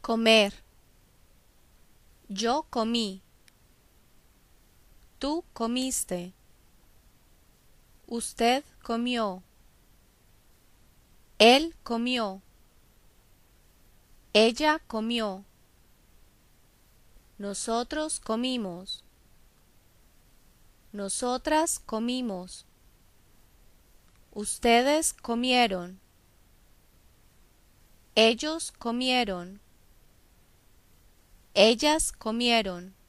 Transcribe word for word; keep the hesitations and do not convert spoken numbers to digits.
Comer. Yo comí. Tú comiste. Usted comió. Él comió. Ella comió. Nosotros comimos. Nosotras comimos. Ustedes comieron. Ellos comieron. Ellas comieron.